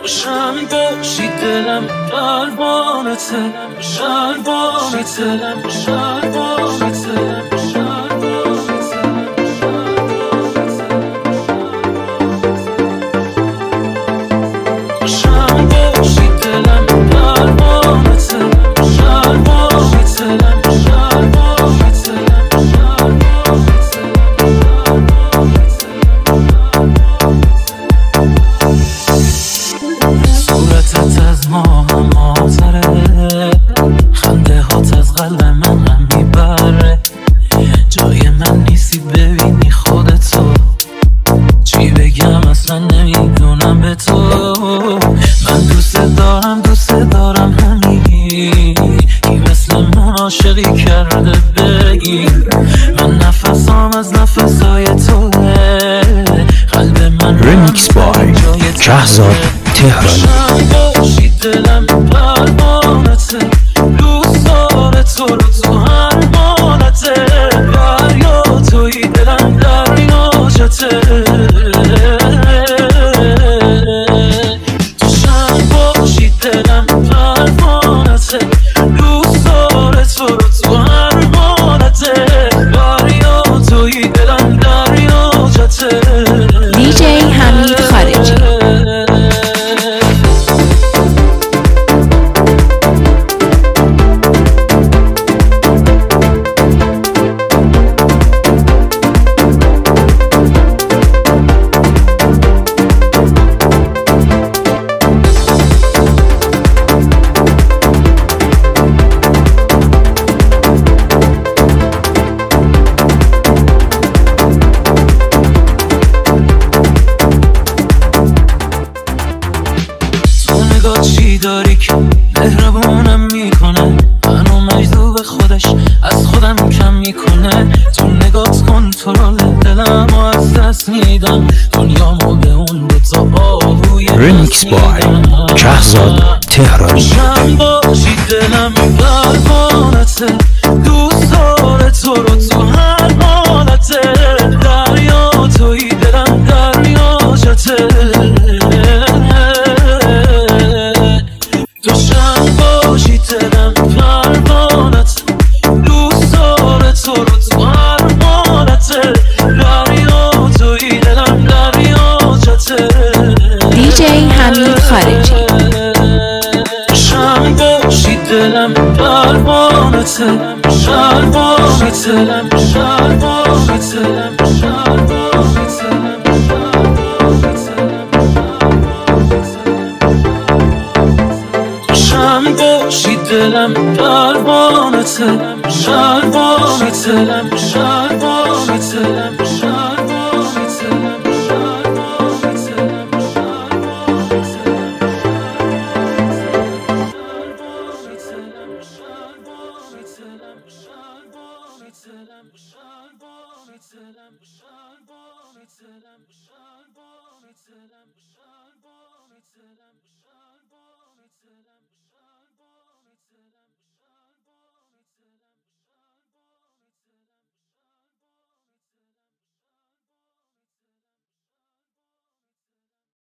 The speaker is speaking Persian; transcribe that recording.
باشم باشی دلم پروانته، شروانته دلم شروانته. صورتت از ما هم آزره، خنده هات از قلب من هم میبره. جای من نیستی ببینی خودتو، چی بگم اصلا نمیدونم به تو. من دوست دارم همینی، کی مثل من عاشقی کرده بگی. من نفسام از نفسای توه، قلب من ریمیکس بای شهزاد تهرانی. باشی دلم پروانته، دوست داره تو رو تو هر مالته. دریا توی دلم دریاچته، تو شب باشی دلم پروانته، دوست داره تو رو تو هر مالته. دریا توی دلم دریاچته. دیجی حمید خارجی. چی داری که مهربونم میکنه، منو مجذوب خودش از خودم کم میکنه. تو نگات کنترل دلمو از دست میدم، دنیامو به اون دوتا آهوی ریمیکس بای شهزاد تهرانی. شم باشی دلم پروانته، دوست داره تو رو تو هر حالته. دریا توی دلم دریاچته، تو شم باشی دلم پروانته، دوست داره تو رو تو هر حالته. دریا توی دلم دریاچته. دیجی حمید خارجی. شم باشی دلم پروانته، شروانته دلم شروانته. شم باشی دلم پروانته، شروانته دلم شروانته.